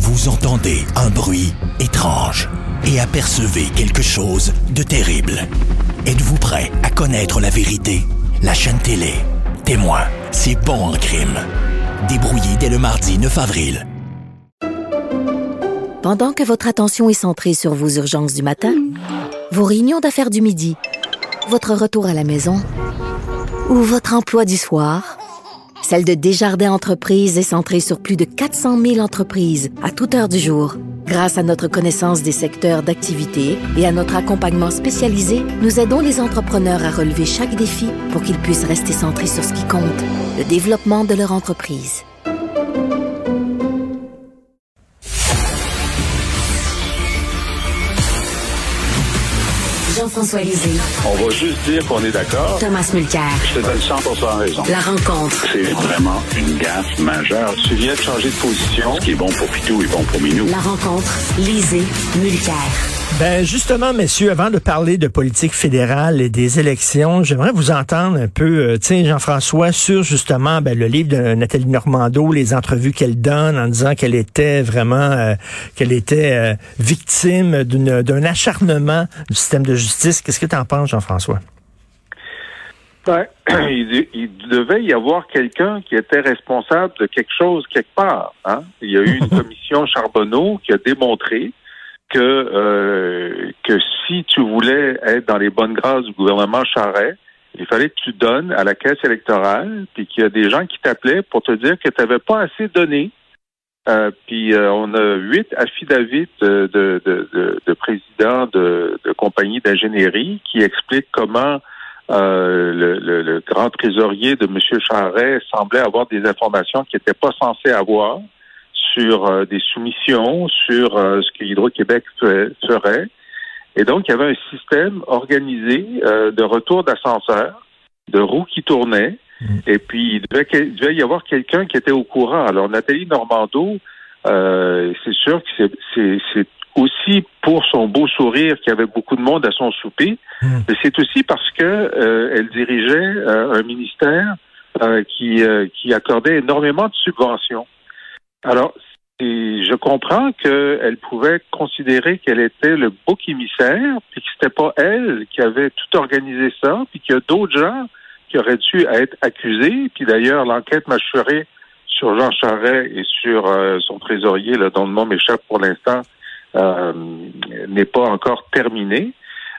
Vous entendez un bruit étrange et apercevez quelque chose de terrible. Êtes-vous prêt à connaître la vérité? La chaîne télé Témoin, c'est bon en crime. Débrouillé dès le mardi 9 avril. Pendant que votre attention est centrée sur vos urgences du matin, vos réunions d'affaires du midi, votre retour à la maison ou votre emploi du soir, celle de Desjardins Entreprises est centrée sur plus de 400 000 entreprises à toute heure du jour. Grâce à notre connaissance des secteurs d'activité et à notre accompagnement spécialisé, nous aidons les entrepreneurs à relever chaque défi pour qu'ils puissent rester centrés sur ce qui compte, le développement de leur entreprise. Jean-François Lisée. On va juste dire qu'on est d'accord. Thomas Mulcair. Je te donne 100% raison. La rencontre. C'est vraiment une gaffe majeure. Tu viens de changer de position. Ce qui est bon pour Pitou est bon pour Minou. La rencontre. Lisée. Mulcair. Ben justement, messieurs, avant de parler de politique fédérale et des élections, j'aimerais vous entendre un peu, Jean-François, sur justement le livre de Nathalie Normando, les entrevues qu'elle donne en disant qu'elle était vraiment, victime d'un acharnement du système de justice. Qu'est-ce que tu en penses, Jean-François? Ben, il devait y avoir quelqu'un qui était responsable de quelque chose quelque part. Hein? Il y a eu une commission Charbonneau qui a démontré que si tu voulais être dans les bonnes grâces du gouvernement Charest, il fallait que tu donnes à la caisse électorale, puis qu'il y a des gens qui t'appelaient pour te dire que tu n'avais pas assez donné. Puis on a 8 affidavits de présidents de compagnies d'ingénierie qui expliquent comment le grand trésorier de M. Charest semblait avoir des informations qu'il n'était pas censé avoir sur des soumissions, sur ce que Hydro-Québec ferait. Et donc, il y avait un système organisé de retour d'ascenseur, de roues qui tournaient, et puis il devait y avoir quelqu'un qui était au courant. Alors, Nathalie Normando, c'est sûr que c'est aussi pour son beau sourire qu'il y avait beaucoup de monde à son souper, mais c'est aussi parce que elle dirigeait un ministère qui accordait énormément de subventions. Alors, je comprends qu'elle pouvait considérer qu'elle était le bouc émissaire, puis que c'était pas elle qui avait tout organisé ça, puis qu'il y a d'autres gens qui auraient dû être accusés. Puis d'ailleurs, l'enquête mâchurée sur Jean Charest et sur son trésorier, là, dont le nom m'échappe pour l'instant, n'est pas encore terminée.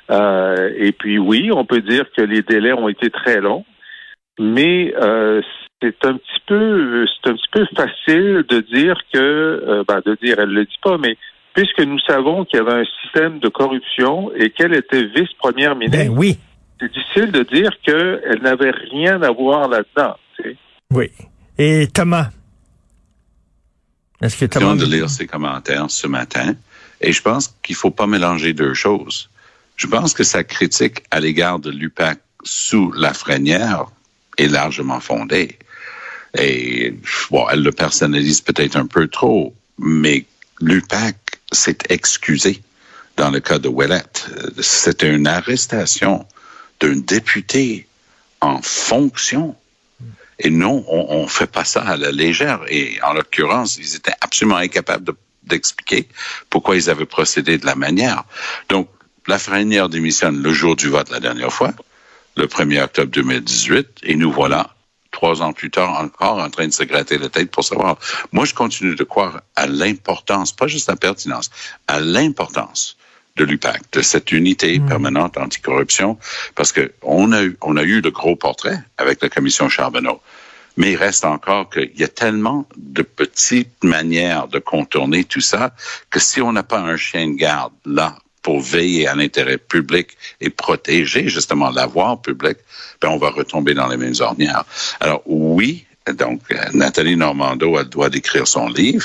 Et puis oui, on peut dire que les délais ont été très longs, mais c'est un petit peu facile de dire que, elle le dit pas, mais puisque nous savons qu'il y avait un système de corruption et qu'elle était vice-première ministre, ben oui. C'est difficile de dire qu'elle n'avait rien à voir là-dedans. Tu sais. Oui. Et Thomas? Est-ce que Thomas... de lire ses commentaires ce matin, et je pense qu'il faut pas mélanger deux choses. Je pense que sa critique à l'égard de l'UPAC sous Lafrenière est largement fondée. Et bon, elle le personnalise peut-être un peu trop, mais l'UPAC s'est excusé dans le cas de Ouellette. C'était une arrestation d'un député en fonction. Et non, on fait pas ça à la légère. Et en l'occurrence, ils étaient absolument incapables d'expliquer pourquoi ils avaient procédé de la manière. Donc, Lafrenière démissionne le jour du vote la dernière fois, le 1er octobre 2018, et nous voilà 3 ans plus tard encore en train de se gratter la tête pour savoir. Moi, je continue de croire à l'importance, pas juste la pertinence, à l'importance de l'UPAC, de cette unité permanente anticorruption, parce que on a eu le gros portrait avec la commission Charbonneau. Mais il reste encore qu'il y a tellement de petites manières de contourner tout ça que si on n'a pas un chien de garde là pour veiller à l'intérêt public et protéger justement l'avoir public, ben on va retomber dans les mêmes ornières. Alors oui, donc Nathalie Normando, elle doit d'écrire son livre.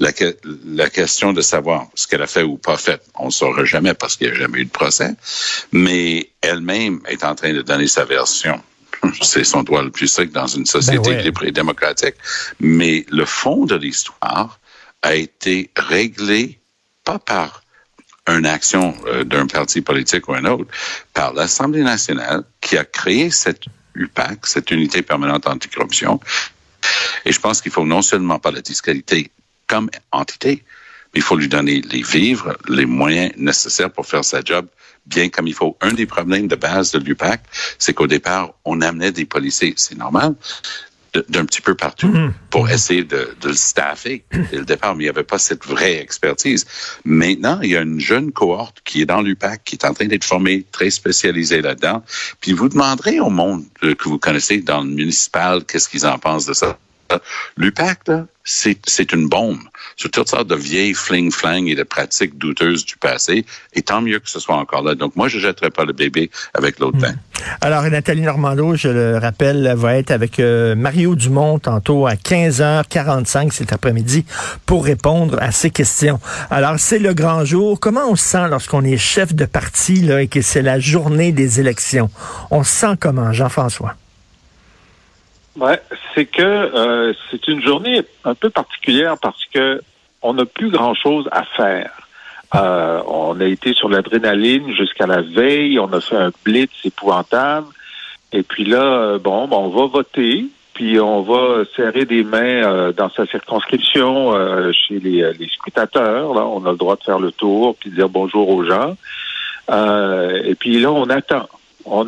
La question de savoir ce qu'elle a fait ou pas fait, on ne saura jamais parce qu'il n'y a jamais eu de procès, mais elle-même est en train de donner sa version. C'est son droit le plus strict dans une société libre et démocratique. Mais le fond de l'histoire a été réglé pas par une action d'un parti politique ou un autre, par l'Assemblée nationale qui a créé cette UPAC, cette unité permanente anticorruption. Et je pense qu'il faut non seulement pas la disqualifier comme entité, Il faut lui donner les vivres, les moyens nécessaires pour faire sa job bien comme il faut. Un des problèmes de base de l'UPAC, c'est qu'au départ, on amenait des policiers, c'est normal, d'un petit peu partout pour essayer de le staffer dès le départ, mais il n'y avait pas cette vraie expertise. Maintenant, il y a une jeune cohorte qui est dans l'UPAC, qui est en train d'être formée, très spécialisée là-dedans. Puis vous demanderez au monde que vous connaissez dans le municipal, qu'est-ce qu'ils en pensent de ça. L'UPAC, là, c'est une bombe sur toutes sortes de vieilles fling-flang et de pratiques douteuses du passé. Et tant mieux que ce soit encore là. Donc, moi, je ne jetterai pas le bébé avec l'autre bain. Alors, Nathalie Normando, je le rappelle, va être avec Mario Dumont tantôt à 15h45 cet après-midi pour répondre à ces questions. Alors, c'est le grand jour. Comment on se sent lorsqu'on est chef de parti là, et que c'est la journée des élections? On se sent comment, Jean-François? Ouais, c'est que c'est une journée un peu particulière parce que on n'a plus grand-chose à faire. On a été sur l'adrénaline jusqu'à la veille, on a fait un blitz épouvantable, et puis là, on va voter, puis on va serrer des mains dans sa circonscription chez les scrutateurs. Là, on a le droit de faire le tour, puis de dire bonjour aux gens. Et puis là, on attend. On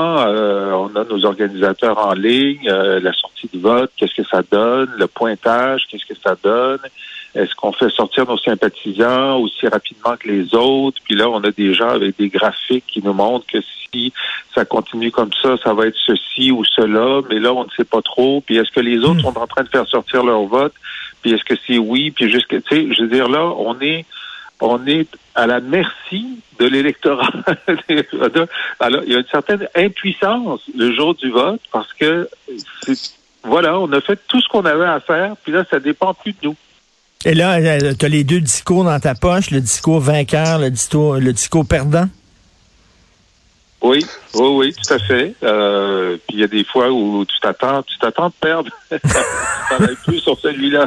a nos organisateurs en ligne, la sortie de vote, qu'est-ce que ça donne, le pointage, qu'est-ce que ça donne, est-ce qu'on fait sortir nos sympathisants aussi rapidement que les autres, puis là, on a des gens avec des graphiques qui nous montrent que si ça continue comme ça va être ceci ou cela, mais là, on ne sait pas trop, puis est-ce que les autres sont en train de faire sortir leur vote, puis est-ce que c'est oui, puis je veux dire, là, on est à la merci de l'électorat. Alors, il y a une certaine impuissance le jour du vote parce que, on a fait tout ce qu'on avait à faire, puis là, ça dépend plus de nous. Et là, tu as les deux discours dans ta poche, le discours vainqueur, le discours perdant? Oui, tout à fait. Puis il y a des fois où tu t'attends de perdre. Tu travailles plus sur celui-là.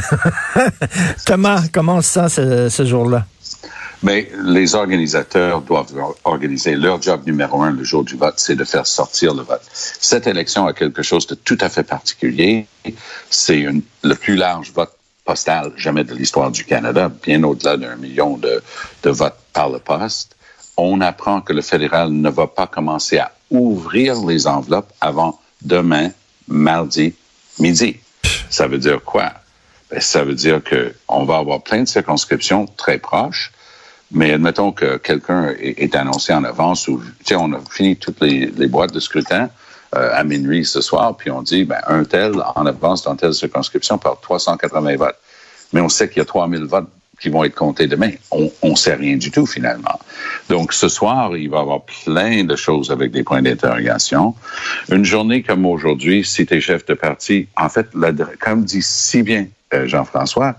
Thomas, comment on se sent ce jour-là? Mais les organisateurs doivent organiser leur job numéro 1 le jour du vote, c'est de faire sortir le vote. Cette élection a quelque chose de tout à fait particulier. C'est le plus large vote postal jamais de l'histoire du Canada, bien au-delà d'1 million de votes par le poste. On apprend que le fédéral ne va pas commencer à ouvrir les enveloppes avant demain, mardi, midi. Ça veut dire quoi? Ben, ça veut dire qu'on va avoir plein de circonscriptions très proches, mais admettons que quelqu'un est annoncé en avance ou, on a fini toutes les boîtes de scrutin à minuit ce soir, puis on dit, un tel en avance dans telle circonscription par 380 votes. Mais on sait qu'il y a 3000 votes qui vont être comptés demain. On sait rien du tout, finalement. Donc, ce soir, il va y avoir plein de choses avec des points d'interrogation. Une journée comme aujourd'hui, si tu es chef de parti, en fait, comme dit si bien Jean-François,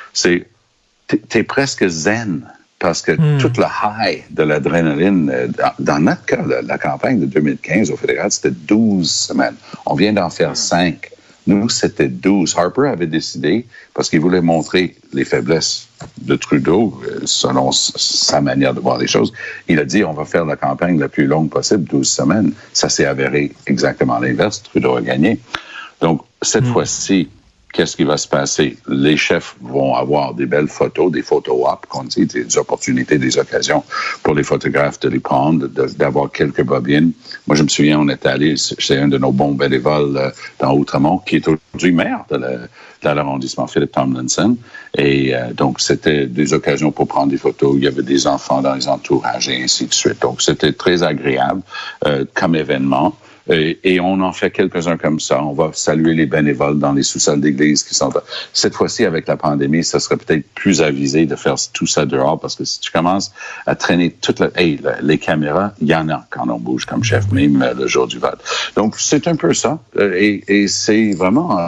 t'es presque zen, parce que toute le high de l'adrénaline, dans notre cas, la campagne de 2015 au fédéral, c'était 12 semaines. On vient d'en faire 5. Nous, c'était 12. Harper avait décidé, parce qu'il voulait montrer les faiblesses de Trudeau, selon sa manière de voir les choses. Il a dit, on va faire la campagne la plus longue possible, 12 semaines. Ça s'est avéré exactement l'inverse. Trudeau a gagné. Donc, cette fois-ci, qu'est-ce qui va se passer? Les chefs vont avoir des belles photos, des photo-op, qu'on dit, des opportunités, des occasions pour les photographes de les prendre, d'avoir quelques bobines. Moi, je me souviens, on est allé, c'est un de nos bons bénévoles dans Outremont, qui est aujourd'hui maire de l'arrondissement, Philip Tomlinson. Et donc, c'était des occasions pour prendre des photos. Il y avait des enfants dans les entourages et ainsi de suite. Donc, c'était très agréable comme événement. Et on en fait quelques-uns comme ça. On va saluer les bénévoles dans les sous-sols d'église qui sont... Cette fois-ci, avec la pandémie, ça serait peut-être plus avisé de faire tout ça dehors, parce que si tu commences à traîner les caméras, il y en a quand on bouge comme chef, même le jour du vote. Donc, c'est un peu ça. Et c'est vraiment...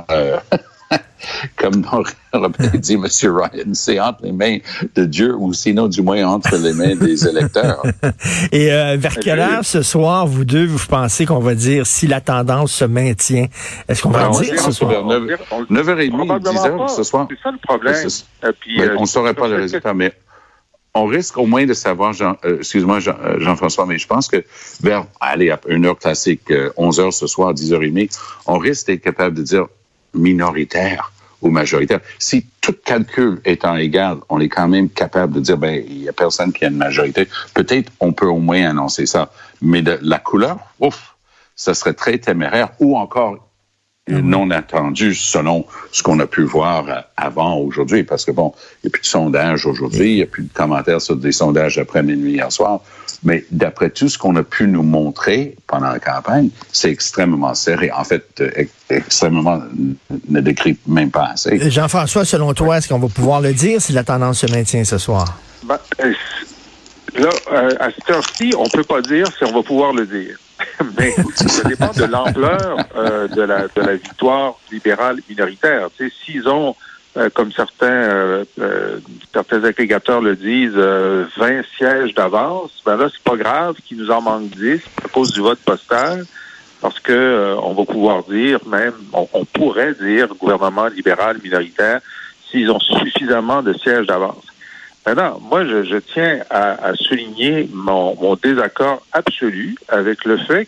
Comme aurait dit M. Ryan, c'est entre les mains de Dieu ou sinon du moins entre les mains des électeurs. Et vers quelle heure ce soir, vous deux, vous pensez qu'on va dire si la tendance se maintient? Est-ce qu'on va dire ce soir? 9h30, 10h ce soir. C'est ça le problème. On ne saurait pas le résultat, mais on risque au moins de savoir, excuse-moi Jean-François, mais je pense que vers, à une heure classique, 11h ce soir, 10h30, on risque d'être capable de dire minoritaire ou majoritaire. Si tout calcul étant égal, on est quand même capable de dire, ben, il y a personne qui a une majorité. Peut-être on peut au moins annoncer ça. Mais de la couleur, ça serait très téméraire ou encore non attendu selon ce qu'on a pu voir avant aujourd'hui. Parce que bon, il n'y a plus de sondages aujourd'hui, il n'y a plus de commentaires sur des sondages après minuit hier soir. Mais d'après tout ce qu'on a pu nous montrer pendant la campagne, c'est extrêmement serré. En fait, extrêmement ne décrit même pas assez. Jean-François, selon toi, est-ce qu'on va pouvoir le dire si la tendance se maintient ce soir? Ben, là, à cette heure-ci, on peut pas dire si on va pouvoir le dire. Mais ça dépend de l'ampleur de la victoire libérale minoritaire. Tu sais, s'ils ont, comme certains agrégateurs le disent, 20 sièges d'avance, ben là, c'est pas grave qu'il nous en manque 10 à cause du vote postal, parce que on va pouvoir dire, même, on pourrait dire gouvernement libéral minoritaire s'ils ont suffisamment de sièges d'avance. Maintenant, moi, je tiens à souligner mon désaccord absolu avec le fait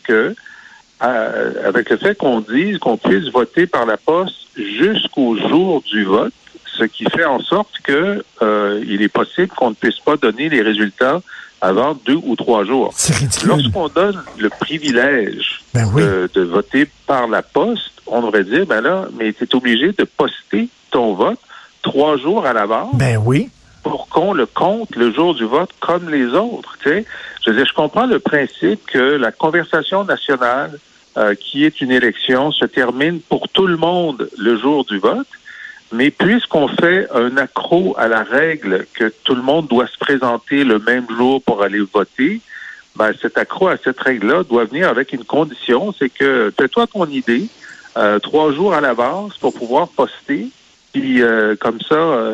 qu'on dise qu'on puisse voter par la poste jusqu'au jour du vote, ce qui fait en sorte que il est possible qu'on ne puisse pas donner les résultats avant 2 ou 3 jours. C'est ridicule. Lorsqu'on donne le privilège de voter par la poste, on devrait dire, ben là, mais tu es obligé de poster ton vote 3 jours à l'avance. Ben oui. Pour qu'on le compte le jour du vote comme les autres. Tu sais, je comprends le principe que la conversation nationale, qui est une élection, se termine pour tout le monde le jour du vote, mais puisqu'on fait un accroc à la règle que tout le monde doit se présenter le même jour pour aller voter, ben cet accroc à cette règle-là doit venir avec une condition, c'est que fais-toi ton idée 3 jours à l'avance pour pouvoir poster, puis comme ça...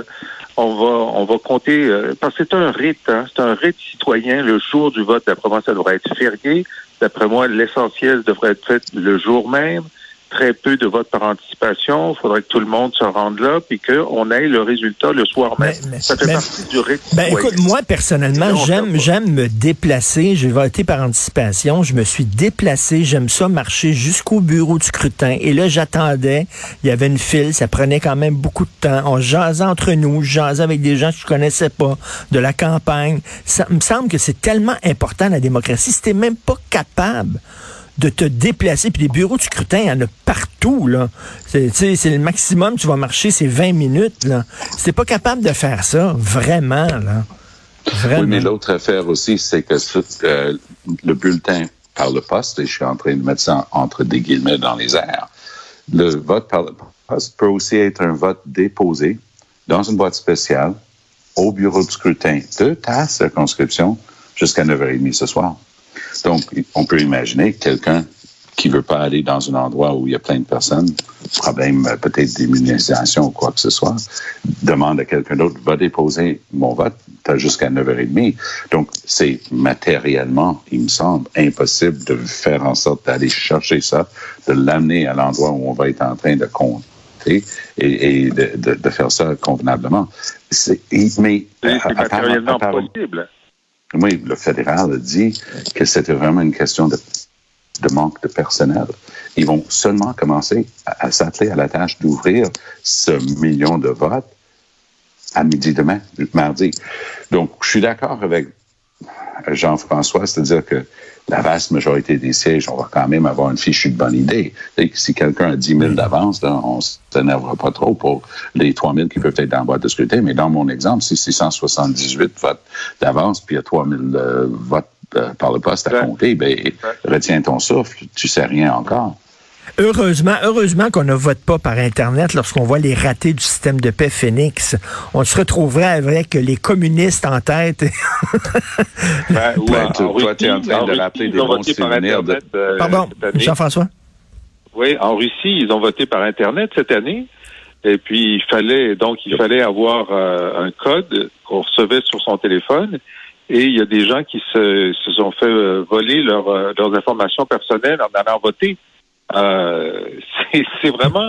On va compter, parce que c'est un rite, c'est un rite citoyen, le jour du vote. D'après moi, ça devrait être férié. D'après moi, l'essentiel devrait être fait le jour même. Très peu de votes par anticipation. Il faudrait que tout le monde se rende là, puis qu'on ait le résultat le soir même. Ça fait partie du rite citoyen. Écoute, moi, personnellement, j'aime me déplacer. J'ai voté par anticipation. Je me suis déplacé. J'aime ça marcher jusqu'au bureau du scrutin. Et là, j'attendais. Il y avait une file. Ça prenait quand même beaucoup de temps. On jasait entre nous. Je jasais avec des gens que je connaissais pas, de la campagne. Ça me semble que c'est tellement important, la démocratie. Si t'es même pas capable de te déplacer, puis les bureaux de scrutin, il y en a partout, là. C'est le maximum, tu vas marcher, c'est 20 minutes, là. Si t'es pas capable de faire ça, vraiment, là. Vraiment. Oui, mais l'autre affaire aussi, c'est que le bulletin par le poste, et je suis en train de mettre ça entre des guillemets dans les airs, le vote par le poste peut aussi être un vote déposé dans une boîte spéciale au bureau de scrutin de ta circonscription jusqu'à 9h30 ce soir. Donc, on peut imaginer quelqu'un qui veut pas aller dans un endroit où il y a plein de personnes, problème peut-être d'immunisation ou quoi que ce soit, demande à quelqu'un d'autre, va déposer mon vote, t'as jusqu'à 9h30. Donc, c'est matériellement, il me semble, impossible de faire en sorte d'aller chercher ça, de l'amener à l'endroit où on va être en train de compter et de faire ça convenablement. C'est matériellement possible. Oui, le fédéral a dit que c'était vraiment une question de manque de personnel. Ils vont seulement commencer à s'atteler à la tâche d'ouvrir ce million de votes à midi demain, mardi. Donc, je suis d'accord avec Jean-François, c'est-à-dire que la vaste majorité des sièges, on va quand même avoir une fichue de bonne idée. Si quelqu'un a 10 000 d'avance, là, on ne s'énervera pas trop pour les 3 000 qui peuvent être dans la boîte de scrutin. Mais dans mon exemple, si c'est 178 votes d'avance, puis il y a 3 000 votes par le poste à compter, retiens ton souffle, tu sais rien encore. Heureusement qu'on ne vote pas par Internet lorsqu'on voit les ratés du système de paix Phoenix. On se retrouverait avec les communistes en tête. Toi, tu es en train de rappeler des bons souvenirs. Pardon, Jean-François? Oui, en Russie, ils ont voté par Internet cette année. Et puis, il fallait avoir un code qu'on recevait sur son téléphone. Et il y a des gens qui se sont fait voler leurs informations personnelles en allant voter. C'est vraiment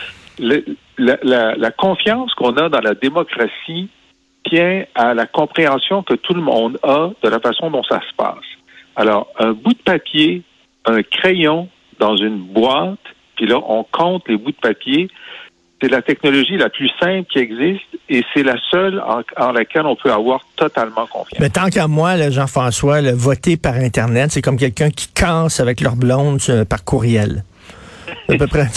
la confiance qu'on a dans la démocratie tient à la compréhension que tout le monde a de la façon dont ça se passe. Alors, un bout de papier, un crayon dans une boîte, puis là, on compte les bouts de papier. C'est la technologie la plus simple qui existe et c'est la seule en laquelle on peut avoir totalement confiance. Mais tant qu'à moi, là, Jean-François, voter par Internet, c'est comme quelqu'un qui casse avec leur blonde par courriel. À peu près.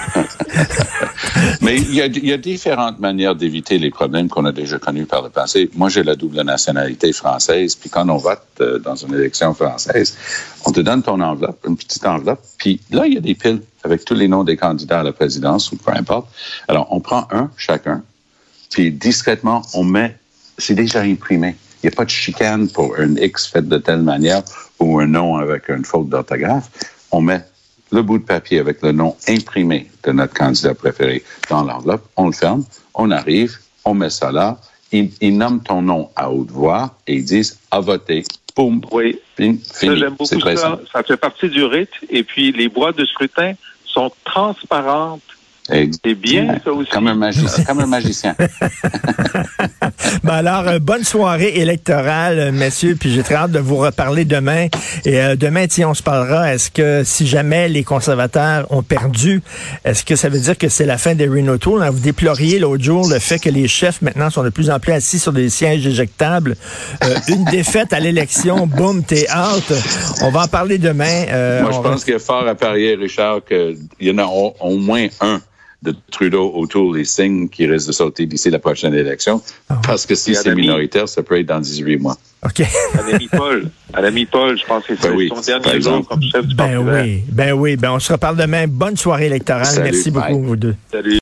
Mais il y a différentes manières d'éviter les problèmes qu'on a déjà connus par le passé. Moi, j'ai la double nationalité française, puis quand on vote dans une élection française, on te donne ton enveloppe, une petite enveloppe, puis là, il y a des piles avec tous les noms des candidats à la présidence ou peu importe. Alors, on prend un chacun, puis discrètement, on met, c'est déjà imprimé. Il n'y a pas de chicane pour un X fait de telle manière ou un nom avec une faute d'orthographe. On met le bout de papier avec le nom imprimé de notre candidat préféré dans l'enveloppe, on le ferme, on arrive, on met ça là, ils nomment ton nom à haute voix et ils disent « à voter ». Boum, oui. Fini. J'aime beaucoup ça. Ça fait partie du rite. Et puis, les boîtes de scrutin sont transparentes. C'est bien, ça aussi. Comme un magicien. Ben alors, bonne soirée électorale, messieurs, puis j'ai très hâte de vous reparler demain. Et demain, on se parlera, est-ce que si jamais les conservateurs ont perdu, est-ce que ça veut dire que c'est la fin des Rhino Tours? Vous déploriez l'autre jour le fait que les chefs, maintenant, sont de plus en plus assis sur des sièges éjectables. Une défaite à l'élection, boum, t'es out. On va en parler demain. Moi, je pense qu'il y a fort à parier, Richard, qu'il y en a au moins un de Trudeau autour des signes qui risquent de sauter d'ici la prochaine élection. Parce que si c'est minoritaire, ça peut être dans 18 mois. OK. À l'ami Paul, je pense que c'est son dernier jour comme chef du Parti vert. Ben oui. On se reparle demain. Bonne soirée électorale. Salut, merci beaucoup, vous deux. Salut.